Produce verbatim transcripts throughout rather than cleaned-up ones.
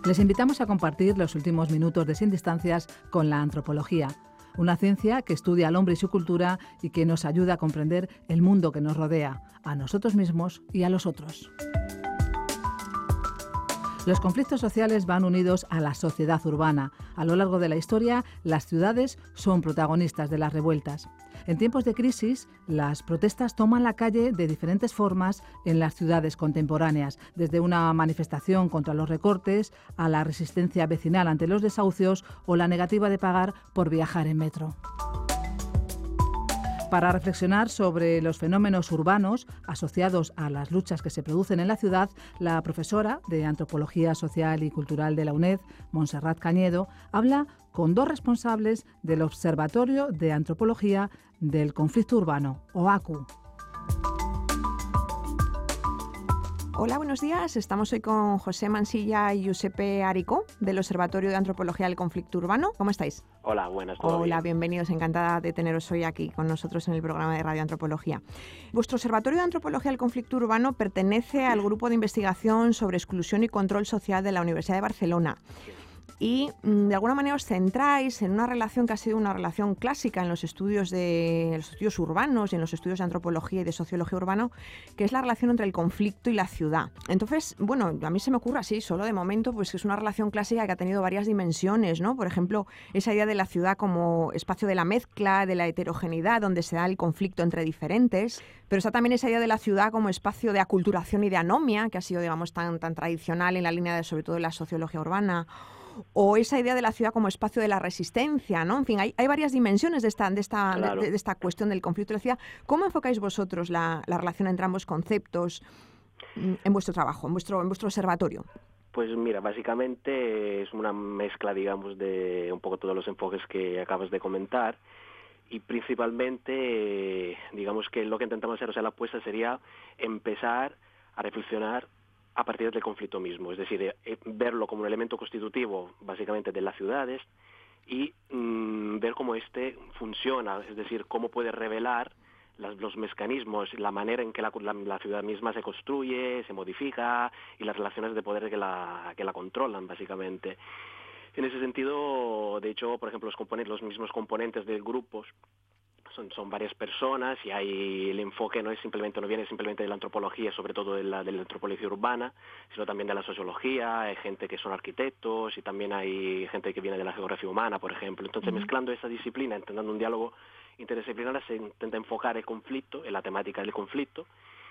Les invitamos a compartir los últimos minutos de Sin Distancias con la antropología, una ciencia que estudia al hombre y su cultura y que nos ayuda a comprender el mundo que nos rodea, a nosotros mismos y a los otros. Los conflictos sociales van unidos a la sociedad urbana. A lo largo de la historia, las ciudades son protagonistas de las revueltas. En tiempos de crisis, las protestas toman la calle de diferentes formas en las ciudades contemporáneas, desde una manifestación contra los recortes a la resistencia vecinal ante los desahucios o la negativa de pagar por viajar en metro. Para reflexionar sobre los fenómenos urbanos asociados a las luchas que se producen en la ciudad, la profesora de Antropología Social y Cultural de la UNED, Montserrat Cañedo, habla con dos responsables del Observatorio de Antropología del Conflicto Urbano, O A C U. Hola, buenos días. Estamos hoy con José Mansilla y Giuseppe Aricó del Observatorio de Antropología del Conflicto Urbano. ¿Cómo estáis? Hola, buenas. Hola, bien? bienvenidos. Encantada de teneros hoy aquí con nosotros en el programa de Radio Antropología. Vuestro Observatorio de Antropología del Conflicto Urbano pertenece al Grupo de Investigación sobre Exclusión y Control Social de la Universidad de Barcelona. Y de alguna manera os centráis en una relación que ha sido una relación clásica en los estudios de en los estudios urbanos y en los estudios de antropología y de sociología urbano, que es la relación entre el conflicto y la ciudad. Entonces, bueno, a mí se me ocurre así, solo de momento, pues que es una relación clásica que ha tenido varias dimensiones, ¿no? Por ejemplo, esa idea de la ciudad como espacio de la mezcla, de la heterogeneidad, donde se da el conflicto entre diferentes, pero está también esa idea de la ciudad como espacio de aculturación y de anomia, que ha sido, digamos, tan, tan tradicional en la línea de, sobre todo, de la sociología urbana, o esa idea de la ciudad como espacio de la resistencia, ¿no? En fin, hay, hay varias dimensiones de esta, de, esta, Claro. de, de esta cuestión del conflicto de la ciudad. ¿Cómo enfocáis vosotros la, la relación entre ambos conceptos en vuestro trabajo, en vuestro, en vuestro observatorio? Pues mira, básicamente es una mezcla, digamos, de un poco todos los enfoques que acabas de comentar y principalmente, digamos que lo que intentamos hacer, o sea, la apuesta sería empezar a reflexionar a partir del conflicto mismo, es decir, eh, verlo como un elemento constitutivo básicamente de las ciudades y mmm, ver cómo este funciona, es decir, cómo puede revelar las, los mecanismos, la manera en que la, la, la ciudad misma se construye, se modifica y las relaciones de poder que la, que la controlan básicamente. En ese sentido, de hecho, por ejemplo, los componentes, los mismos componentes de grupos Son, son varias personas y hay el enfoque no es simplemente no viene simplemente de la antropología, sobre todo de la, de la antropología urbana, sino también de la sociología. Hay gente que son arquitectos y también hay gente que viene de la geografía humana, por ejemplo. Entonces, uh-huh. mezclando esa disciplina, intentando un diálogo interdisciplinar, se intenta enfocar el conflicto, en la temática del conflicto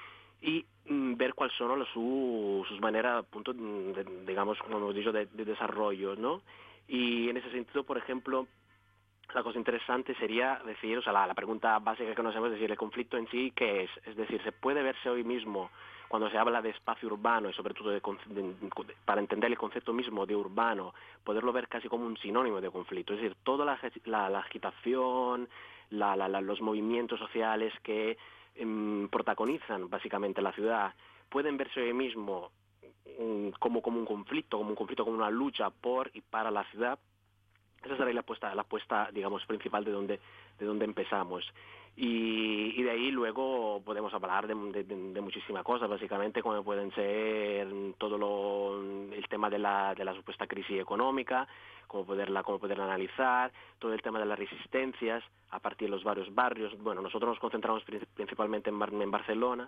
y mm, ver cuáles son los, su, sus maneras, punto, de, digamos, como hemos dicho, de, de desarrollo, ¿no? Y en ese sentido, por ejemplo, la cosa interesante sería decir, o sea, la, la pregunta básica que nos hacemos es decir, el conflicto en sí, ¿qué es? Es decir, ¿se puede verse hoy mismo cuando se habla de espacio urbano y sobre todo de, de, de, para entender el concepto mismo de urbano, poderlo ver casi como un sinónimo de conflicto? Es decir, toda la, la, la agitación, la, la, la, los movimientos sociales que eh, protagonizan básicamente la ciudad, pueden verse hoy mismo eh, como, como un conflicto, como un conflicto, como una lucha por y para la ciudad. Esa será la apuesta, la apuesta, digamos, principal de donde, de donde empezamos. Y, y de ahí luego podemos hablar de, de, de muchísimas cosas, básicamente, como pueden ser todo lo, el tema de la, de la supuesta crisis económica, cómo poderla, cómo poderla analizar, todo el tema de las resistencias a partir de los varios barrios. Bueno, nosotros nos concentramos principalmente en, Bar, en Barcelona,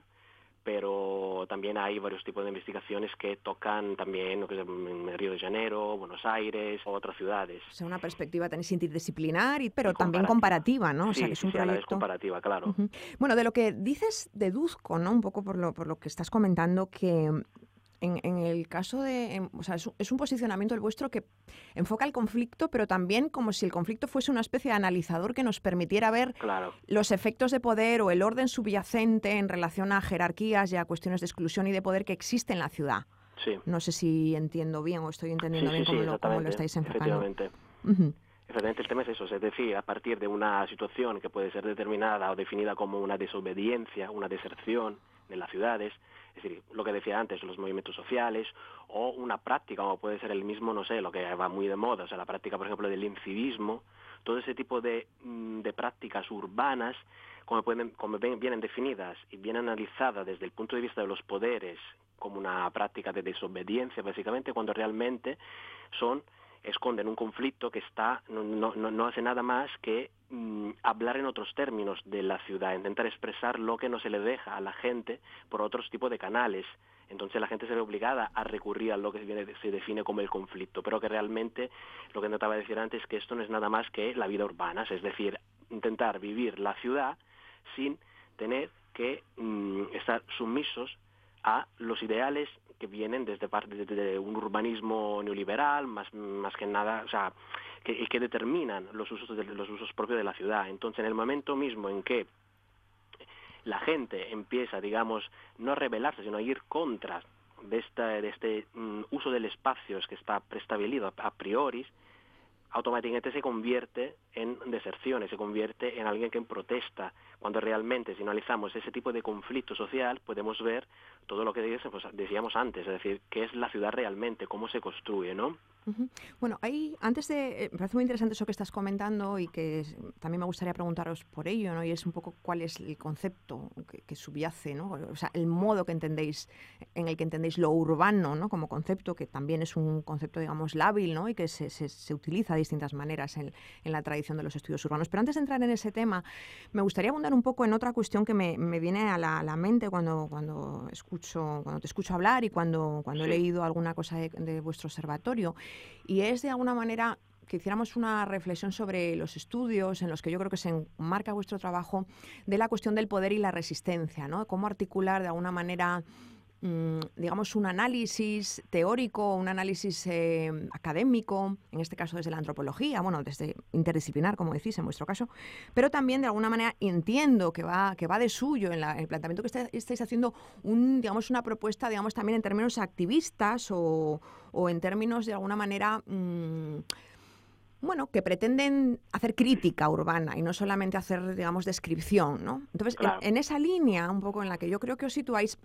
pero también hay varios tipos de investigaciones que tocan también lo que es en Río de Janeiro, Buenos Aires, o otras ciudades. O sea, una perspectiva tenéis interdisciplinar, y, pero y también comparativa, ¿no? O sí, sea, que es sí, un sí, proyecto... a la vez comparativa, claro. Uh-huh. Bueno, de lo que dices, deduzco, ¿no? Un poco por lo, por lo que estás comentando, que en, en el caso de... En, o sea, es un, es un posicionamiento el vuestro que enfoca el conflicto, pero también como si el conflicto fuese una especie de analizador que nos permitiera ver claro. los efectos de poder o el orden subyacente en relación a jerarquías y a cuestiones de exclusión y de poder que existen en la ciudad. Sí. No sé si entiendo bien o estoy entendiendo sí, bien sí, cómo, sí, lo, cómo lo estáis enfocando. Efectivamente. Uh-huh. Efectivamente, el tema es eso, es decir, a partir de una situación que puede ser determinada o definida como una desobediencia, una deserción en las ciudades, es decir, lo que decía antes, los movimientos sociales, o una práctica, como puede ser el mismo, no sé, lo que va muy de moda, o sea, la práctica, por ejemplo, del incivismo, todo ese tipo de, de prácticas urbanas, como, pueden, como vienen definidas y bien analizadas desde el punto de vista de los poderes como una práctica de desobediencia, básicamente, cuando realmente son esconden un conflicto que está no, no, no hace nada más que mm, hablar en otros términos de la ciudad, intentar expresar lo que no se le deja a la gente por otros tipos de canales. Entonces la gente se ve obligada a recurrir a lo que se, viene, se define como el conflicto, pero que realmente, lo que intentaba decir antes, es que esto no es nada más que la vida urbana, es decir, intentar vivir la ciudad sin tener que mm, estar sumisos a los ideales que vienen desde parte de, de un urbanismo neoliberal, más, más que nada, o sea, que, que determinan los usos, de, los usos propios de la ciudad. Entonces, en el momento mismo en que la gente empieza, digamos, no a rebelarse, sino a ir contra de, esta, de este um, uso del espacio que está preestablecido a, a priori, automáticamente se convierte en deserciones, se convierte en alguien que protesta, cuando realmente, si analizamos ese tipo de conflicto social, podemos ver todo lo que decíamos antes, es decir, qué es la ciudad realmente, cómo se construye, ¿no? Uh-huh. Bueno, ahí, antes de, eh, me parece muy interesante eso que estás comentando y que es, también me gustaría preguntaros por ello, ¿no? Y es un poco cuál es el concepto que, que subyace, ¿no? O sea, el modo que entendéis, en el que entendéis lo urbano, ¿no? Como concepto, que también es un concepto, digamos, lábil, ¿no? Y que se, se, se utiliza de distintas maneras en, en la tradición de los estudios urbanos. Pero antes de entrar en ese tema, me gustaría abundar un poco en otra cuestión que me, me viene a la, a la mente cuando, cuando escucho, cuando te escucho hablar y cuando, cuando sí. he leído alguna cosa de, de vuestro observatorio. Y es, de alguna manera, que hiciéramos una reflexión sobre los estudios en los que yo creo que se enmarca vuestro trabajo de la cuestión del poder y la resistencia, ¿no? Cómo articular, de alguna manera, mmm, digamos, un análisis teórico, un análisis eh, académico, en este caso desde la antropología, bueno, desde interdisciplinar, como decís, en vuestro caso, pero también, de alguna manera, entiendo que va, que va de suyo en, la, en el planteamiento que está, estáis haciendo, un, digamos, una propuesta, digamos, también en términos activistas o, o en términos, de alguna manera, mmm, bueno, que pretenden hacer crítica urbana y no solamente hacer, digamos, descripción, ¿no? Entonces, claro. en, en esa línea, un poco en la que yo creo que os situáis,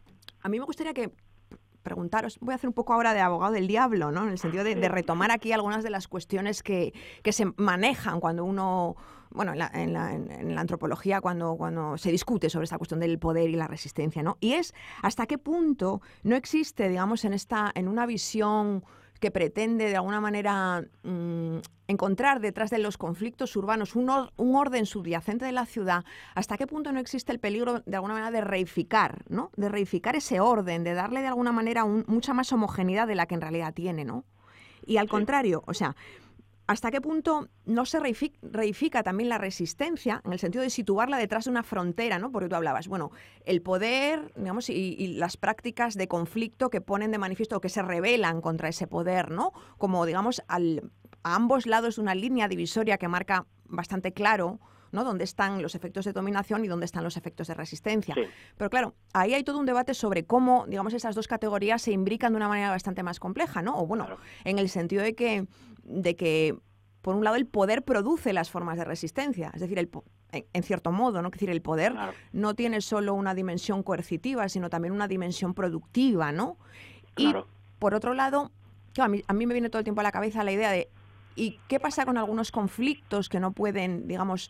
a mí me gustaría que preguntaros, voy a hacer un poco ahora de abogado del diablo, ¿no? En el sentido de, de retomar aquí algunas de las cuestiones que, que se manejan cuando uno, bueno, en la, en la, en la antropología, cuando, cuando se discute sobre esta cuestión del poder y la resistencia, ¿no? Y es hasta qué punto no existe, digamos, en esta, en una visión que pretende de alguna manera mmm, encontrar detrás de los conflictos urbanos un, or, un orden subyacente de la ciudad, hasta qué punto no existe el peligro de alguna manera de reificar, ¿no? De reificar ese orden, de darle de alguna manera un, mucha más homogeneidad de la que en realidad tiene, ¿no? Y al sí. contrario, o sea, ¿hasta qué punto no se reifica, reifica también la resistencia en el sentido de situarla detrás de una frontera, ¿no? Porque tú hablabas, bueno, el poder, digamos, y, y las prácticas de conflicto que ponen de manifiesto o que se rebelan contra ese poder, ¿no? Como, digamos, al, a ambos lados de una línea divisoria que marca bastante claro, ¿no? Dónde están los efectos de dominación y dónde están los efectos de resistencia. Sí. Pero claro, ahí hay todo un debate sobre cómo, digamos, esas dos categorías se imbrican de una manera bastante más compleja, ¿no? O bueno, claro. en el sentido de que, de que, por un lado, el poder produce las formas de resistencia. Es decir, el, en, en cierto modo, ¿no? Es decir, el poder claro. no tiene solo una dimensión coercitiva, sino también una dimensión productiva, ¿no? Claro. Y, por otro lado, claro, a mí, a mí me viene todo el tiempo a la cabeza la idea de ¿y qué pasa con algunos conflictos que no pueden, digamos,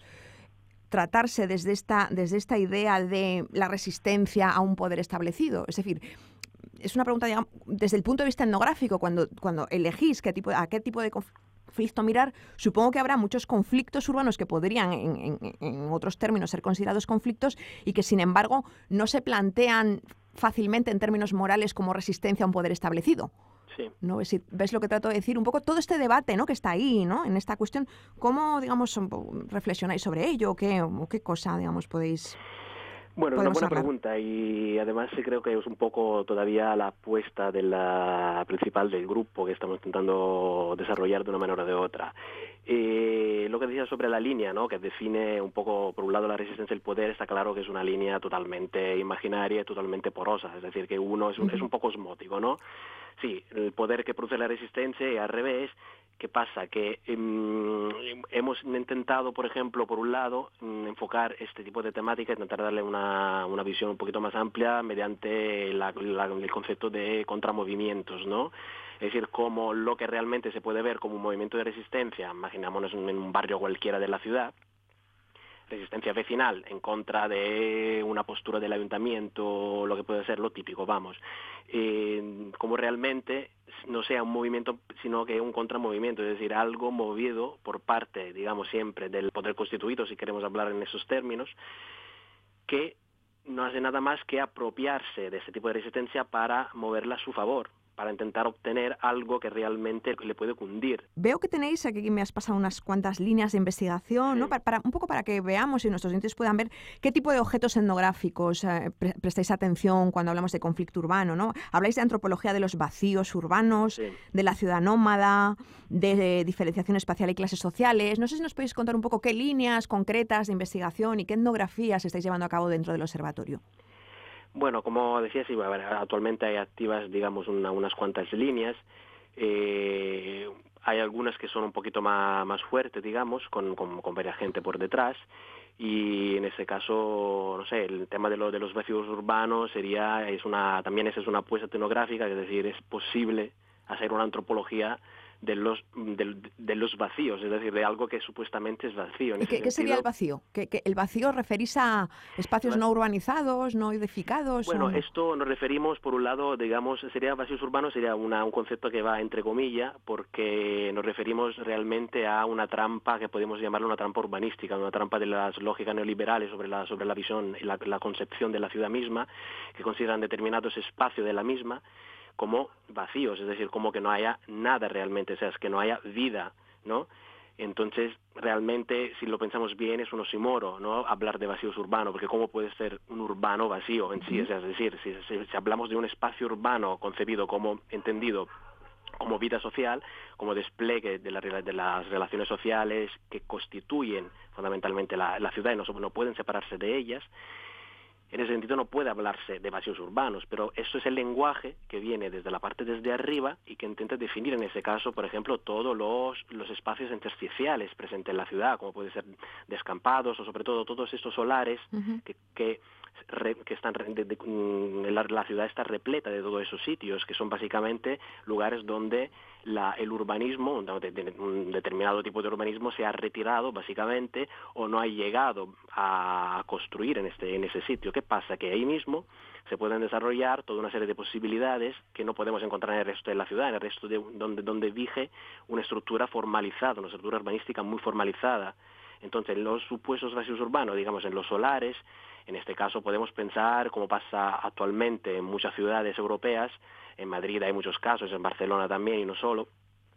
tratarse desde esta, desde esta idea de la resistencia a un poder establecido? Es decir, es una pregunta, digamos, desde el punto de vista etnográfico, cuando, cuando elegís qué tipo, a qué tipo de conflicto mirar, supongo que habrá muchos conflictos urbanos que podrían, en, en, en otros términos, ser considerados conflictos y que, sin embargo, no se plantean fácilmente en términos morales como resistencia a un poder establecido. Sí. ¿No? ¿Ves, ¿Ves lo que trato de decir? Un poco todo este debate, ¿no? Que está ahí, ¿no? En esta cuestión. ¿Cómo, digamos, reflexionáis sobre ello? ¿O qué, o qué cosa, digamos, podéis...? Bueno, una buena hablar? pregunta y además creo que es un poco todavía la apuesta de la principal del grupo que estamos intentando desarrollar de una manera o de otra. Eh, lo que decía sobre la línea, ¿no? Que define un poco, por un lado, la resistencia del poder, está claro que es una línea totalmente imaginaria y totalmente porosa, es decir, que uno es un, uh-huh. es un poco osmótico, ¿no? Sí, el poder que produce la resistencia y al revés. ¿Qué pasa? Que um, hemos intentado, por ejemplo, por un lado, um, enfocar este tipo de temáticas, intentar darle una, una visión un poquito más amplia mediante la, la, el concepto de contramovimientos, ¿no? Es decir, como lo que realmente se puede ver como un movimiento de resistencia, imaginémonos en un barrio cualquiera de la ciudad, resistencia vecinal en contra de una postura del ayuntamiento, lo que puede ser lo típico, vamos, eh, como realmente no sea un movimiento, sino que un contramovimiento, es decir, algo movido por parte, digamos, siempre del poder constituido, si queremos hablar en esos términos, que no hace nada más que apropiarse de este tipo de resistencia para moverla a su favor, para intentar obtener algo que realmente le puede cundir. Veo que tenéis, aquí me has pasado unas cuantas líneas de investigación, sí. ¿no? Para, para, un poco para que veamos y nuestros oyentes puedan ver qué tipo de objetos etnográficos eh, pre prestáis atención cuando hablamos de conflicto urbano, ¿no? Habláis de antropología de los vacíos urbanos, sí. de la ciudad nómada, de, de diferenciación espacial y clases sociales. No sé si nos podéis contar un poco qué líneas concretas de investigación y qué etnografías estáis llevando a cabo dentro del observatorio. Bueno, como decía, sí, actualmente hay activas, digamos, una, unas cuantas líneas. Eh, hay algunas que son un poquito más, más fuertes, digamos, con, con, con varias gente por detrás. Y en ese caso, no sé, el tema de, lo, de los vacíos urbanos sería, es una, también esa es una apuesta etnográfica, es decir, es posible hacer una antropología de los de, de los vacíos, es decir, de algo que supuestamente es vacío. En ¿Y qué, qué sería el vacío? ¿Que, que el vacío referís a espacios no urbanizados, no edificados? Bueno, o... esto nos referimos, por un lado, digamos, sería vacíos urbanos, sería una, un concepto que va entre comillas, porque nos referimos realmente a una trampa que podemos llamarlo una trampa urbanística, una trampa de las lógicas neoliberales sobre la, sobre la visión y la, la concepción de la ciudad misma, que consideran determinados espacios de la misma como vacíos, es decir, como que no haya nada realmente, o sea, es que no haya vida, ¿no? Entonces, realmente, si lo pensamos bien, es un oxímoro, ¿no? Hablar de vacíos urbanos, porque ¿cómo puede ser un urbano vacío en sí? O sea, es decir, si, si, si hablamos de un espacio urbano concebido como, entendido como vida social, como despliegue de, la, de las relaciones sociales que constituyen fundamentalmente la, la ciudad y no, no pueden separarse de ellas, en ese sentido no puede hablarse de vacíos urbanos, pero eso es el lenguaje que viene desde la parte desde arriba y que intenta definir en ese caso, por ejemplo, todos los, los espacios intersticiales presentes en la ciudad, como puede ser descampados o sobre todo todos estos solares uh-huh. que, que, re, que están de, de, la, la ciudad está repleta de todos esos sitios, que son básicamente lugares donde la, el urbanismo, un, de, de, un determinado tipo de urbanismo se ha retirado básicamente o no ha llegado a construir en este en ese sitio. ¿Qué pasa? Que ahí mismo se pueden desarrollar toda una serie de posibilidades que no podemos encontrar en el resto de la ciudad, en el resto de donde, donde vige una estructura formalizada, una estructura urbanística muy formalizada. Entonces, en los supuestos vacíos urbanos, digamos, en los solares, en este caso podemos pensar, como pasa actualmente en muchas ciudades europeas, en Madrid hay muchos casos, en Barcelona también y no solo,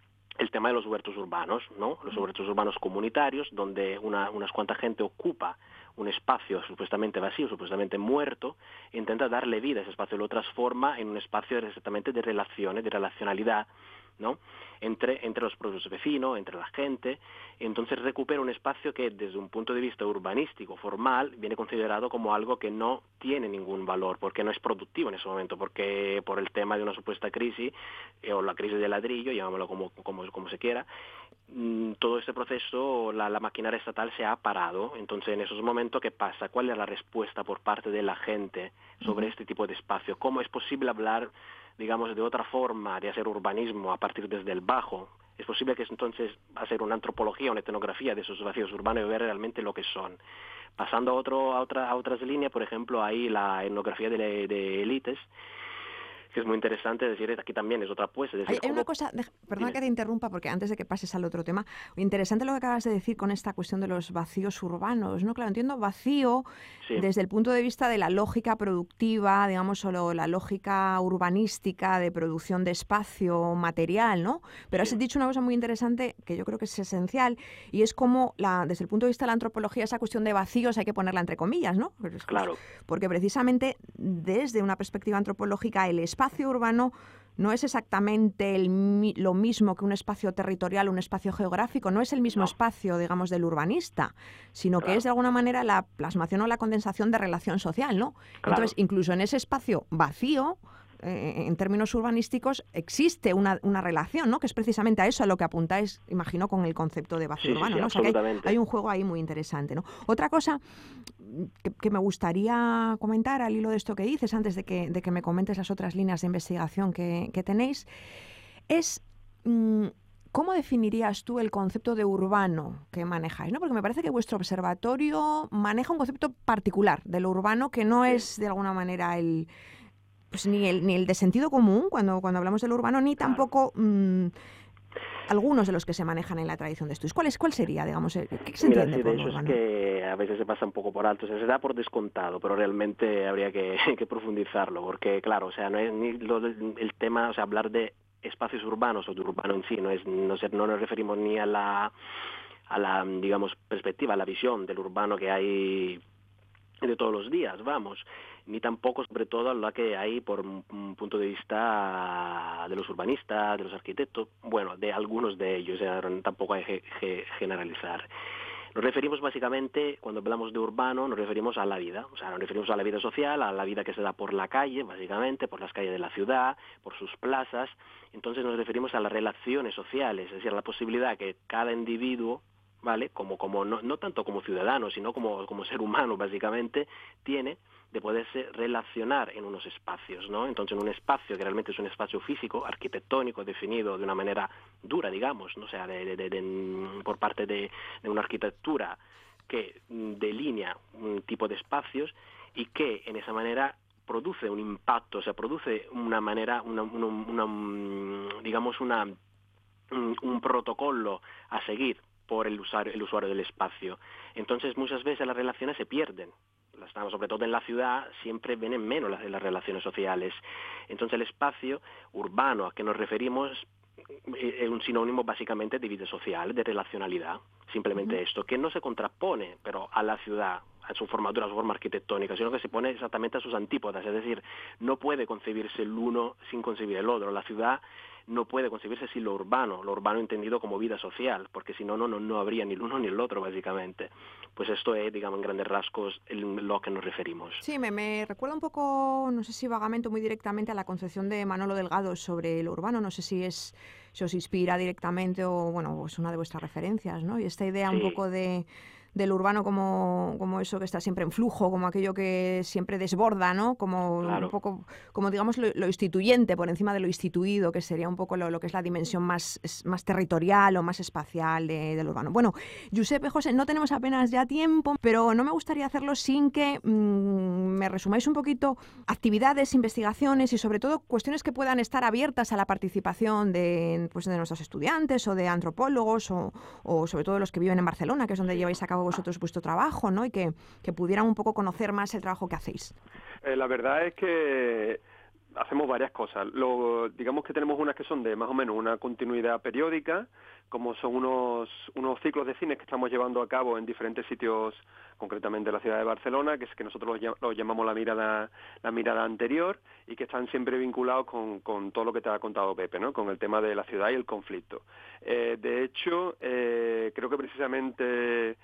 el tema de los huertos urbanos, ¿no? Los huertos urbanos comunitarios, donde una, unas cuantas gente ocupa un espacio supuestamente vacío, supuestamente muerto, e intenta darle vida a ese espacio, lo transforma en un espacio exactamente de relaciones, de relacionalidad, ¿no? Entre, entre los propios vecinos, entre la gente. Entonces recupera un espacio que desde un punto de vista urbanístico, formal, viene considerado como algo que no tiene ningún valor, porque no es productivo en ese momento, porque por el tema de una supuesta crisis, eh, o la crisis del ladrillo, llamámoslo como, como, como se quiera, mmm, todo este proceso, la, la maquinaria estatal se ha parado. Entonces en esos momentos, ¿qué pasa? ¿Cuál es la respuesta por parte de la gente sobre uh-huh. este tipo de espacio? ¿Cómo es posible hablar, digamos, de otra forma de hacer urbanismo a partir desde el bajo? Es posible que entonces hacer una antropología, una etnografía de esos vacíos urbanos y ver realmente lo que son. Pasando a, otro, a, otra, a otras líneas, por ejemplo, hay la etnografía de, de élites, que es muy interesante, es decir, aquí también es otra apuesta. Es decir, hay, hay una cosa, de, perdona Dime. que te interrumpa, porque antes de que pases al otro tema, interesante lo que acabas de decir con esta cuestión de los vacíos urbanos, ¿no? Claro, entiendo vacío sí. desde el punto de vista de la lógica productiva, digamos, o la lógica urbanística de producción de espacio material, ¿no? Pero sí. has dicho una cosa muy interesante que yo creo que es esencial, y es como, la, desde el punto de vista de la antropología, esa cuestión de vacíos hay que ponerla entre comillas, ¿no? Claro. Porque precisamente desde una perspectiva antropológica el espacio espacio urbano no es exactamente el, lo mismo que un espacio territorial, un espacio geográfico, no es el mismo no. espacio, digamos, del urbanista, sino claro. que es de alguna manera la plasmación o la condensación de relación social, ¿no? Claro. Entonces, incluso en ese espacio vacío, eh, en términos urbanísticos, existe una, una relación, ¿no? Que es precisamente a eso a lo que apuntáis, imagino, con el concepto de vacío sí, urbano, sí, sí, ¿no? O sea, que hay, hay un juego ahí muy interesante, ¿no? Otra cosa que, que me gustaría comentar al hilo de esto que dices, antes de que, de que me comentes las otras líneas de investigación que, que tenéis, es mmm, ¿cómo definirías tú el concepto de urbano que manejáis? ¿No? Porque me parece que vuestro observatorio maneja un concepto particular de lo urbano que no es de alguna manera el, pues ni el ni el de sentido común cuando, cuando hablamos de lo urbano, ni Claro. tampoco mmm, algunos de los que se manejan en la tradición de estudios. ¿Cuál es, cuál sería, digamos, el, qué se Mira, entiende sí, por de lo hecho es urbano? que a veces se pasa un poco por alto, o sea, se da por descontado, pero realmente habría que, que profundizarlo, porque claro, o sea, no es ni lo del- el tema, o sea, hablar de espacios urbanos o de urbano en sí, no es, no, se- no nos referimos ni a la, a la, digamos, perspectiva, a la visión del urbano que hay de todos los días, vamos, ni tampoco sobre todo a la que hay por un, un punto de vista de los urbanistas, de los arquitectos, bueno, de algunos de ellos, eh, tampoco hay que ge- generalizar. Nos referimos básicamente, cuando hablamos de urbano, nos referimos a la vida, o sea, nos referimos a la vida social, a la vida que se da por la calle, básicamente, por las calles de la ciudad, por sus plazas, entonces nos referimos a las relaciones sociales, es decir, a la posibilidad que cada individuo, ¿vale? Como, como no, no tanto como ciudadano, sino como, como ser humano, básicamente, tiene de poderse relacionar en unos espacios, ¿no? Entonces, en un espacio que realmente es un espacio físico, arquitectónico, definido de una manera dura, digamos, ¿no? O sea, de, de, de, de, por parte de, de una arquitectura que delinea un tipo de espacios y que en esa manera produce un impacto, o sea, produce una manera, una, una, una digamos, una, un, un protocolo a seguir por el usuario, el usuario del espacio. Entonces, muchas veces las relaciones se pierden. Sobre todo en la ciudad, siempre vienen menos las, las relaciones sociales. Entonces, el espacio urbano a que nos referimos es un sinónimo básicamente de vida social, de relacionalidad. Simplemente uh-huh. esto, que no se contrapone, pero a la ciudad, a su formatura, a su forma arquitectónica, sino que se pone exactamente a sus antípodas. Es decir, no puede concebirse el uno sin concebir el otro. La ciudad no puede concebirse sin lo urbano, lo urbano entendido como vida social, porque si no, no, no habría ni el uno ni el otro, básicamente. Pues esto es, digamos, en grandes rasgos en lo que nos referimos. Sí, me, me recuerda un poco, no sé si vagamente o muy directamente, a la concepción de Manolo Delgado sobre lo urbano. No sé si es si os inspira directamente o, bueno, es una de vuestras referencias, ¿no? Y esta idea sí. un poco de... del urbano como, como eso que está siempre en flujo, como aquello que siempre desborda, ¿no? Como claro. un poco, como digamos lo, lo instituyente por encima de lo instituido, que sería un poco lo, lo que es la dimensión más, más territorial o más espacial de, del urbano. Bueno, Giuseppe, José, no tenemos apenas ya tiempo, pero no me gustaría hacerlo sin que mmm, me resumáis un poquito actividades, investigaciones y sobre todo cuestiones que puedan estar abiertas a la participación de, pues, de nuestros estudiantes o de antropólogos o, o sobre todo los que viven en Barcelona, que es donde lleváis a cabo vosotros vuestro trabajo, ¿no? Y que, que pudieran un poco conocer más el trabajo que hacéis. Eh, la verdad es que hacemos varias cosas. Lo, digamos que tenemos unas que son de más o menos una continuidad periódica, como son unos unos ciclos de cine que estamos llevando a cabo en diferentes sitios, concretamente en la ciudad de Barcelona, que es que nosotros los, los llamamos la mirada la mirada anterior y que están siempre vinculados con, con todo lo que te ha contado Pepe, ¿no? Con el tema de la ciudad y el conflicto. Eh, de hecho, eh, creo que precisamente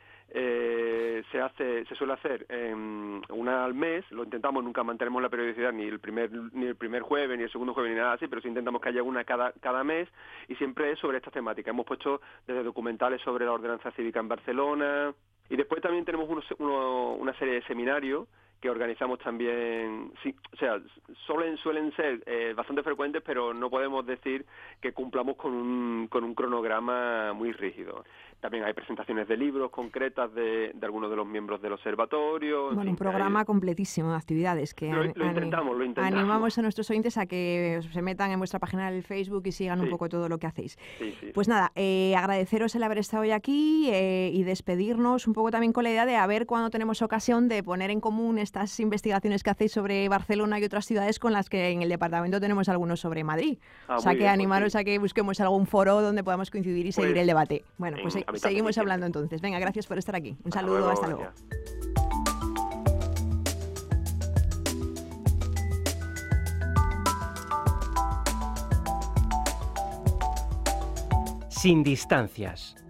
Eh, se hace, se suele hacer eh, una al mes, lo intentamos, nunca mantenemos la periodicidad ni el primer ni el primer jueves, ni el segundo jueves, ni nada así, pero sí intentamos que haya una cada, cada mes y siempre es sobre esta temática. Hemos puesto desde documentales sobre la ordenanza cívica en Barcelona y después también tenemos unos, uno, una serie de seminarios que organizamos también, sí, o sea, suelen, suelen ser eh, bastante frecuentes, pero no podemos decir que cumplamos con un, con un cronograma muy rígido. También hay presentaciones de libros concretas de, de algunos de los miembros del observatorio. Bueno, fin, un programa hay... completísimo de actividades que lo, lo intentamos, lo intentamos. Animamos a nuestros oyentes a que se metan en vuestra página del Facebook y sigan sí. un poco todo lo que hacéis. Sí, sí. Pues nada, eh, agradeceros el haber estado hoy aquí eh, y despedirnos un poco también con la idea de a ver cuándo tenemos ocasión de poner en común estas investigaciones que hacéis sobre Barcelona y otras ciudades con las que en el departamento tenemos algunos sobre Madrid. Ah, o sea, que bien, animaros pues sí. a que busquemos algún foro donde podamos coincidir y pues, seguir el debate. Bueno, pues eh, seguimos hablando entonces. Venga, gracias por estar aquí. Un hasta saludo, luego, hasta luego. Sin distancias.